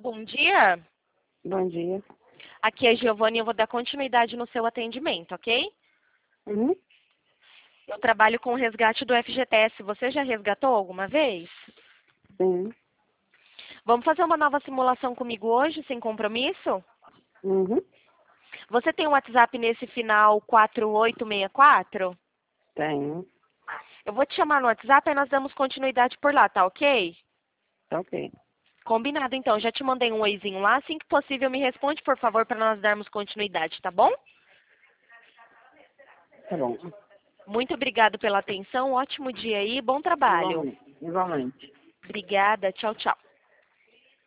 bom dia. Bom dia. Aqui é a Giovana e eu vou dar continuidade no seu atendimento, ok? Uhum. Eu trabalho com o resgate do FGTS. Você já resgatou alguma vez? Sim. Vamos fazer uma nova simulação comigo hoje, sem compromisso? Uhum. Você tem um WhatsApp nesse final 4864? Tenho. Eu vou te chamar no WhatsApp e nós damos continuidade por lá, tá ok? Tá ok. Combinado, então. Já te mandei um oizinho lá. Assim que possível, me responde, por favor, para nós darmos continuidade, tá bom? Tá bom. Muito obrigado pela atenção. Ótimo dia aí. Bom trabalho. Igualmente. Igualmente. Obrigada. Tchau, tchau.